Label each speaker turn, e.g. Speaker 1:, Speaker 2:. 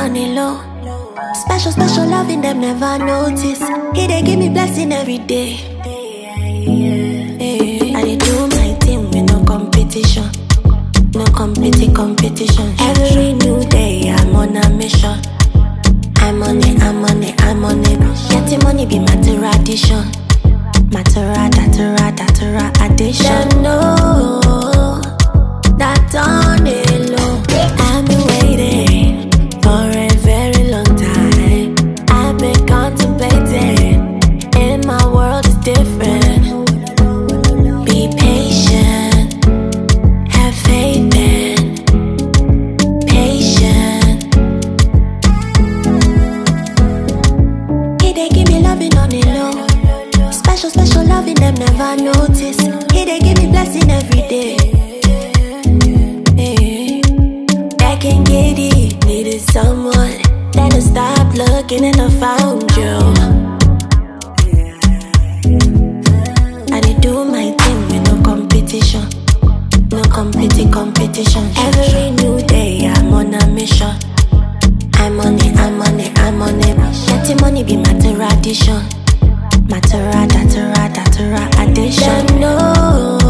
Speaker 1: on the low. Special, special loving them never notice. He they give me blessing every day. I dey do my thing with no competition. No competition. Every new day I'm on a mission. I'm on it. Getting money be my tradition. Matera addition. Them know that on the low. I've been waiting for a very long time. I've been contemplating, and my world is different. Be patient, have faith and patience. He they give me loving on the low. Special, special loving them never notice. He they give me blessing every day. Back in giddy, needed someone. Then I stopped looking and I found you. I did do my thing with no competition. No competition. Every new day I'm on a mission. I'm on it. Getting money be my tradition. Matera addition. Them know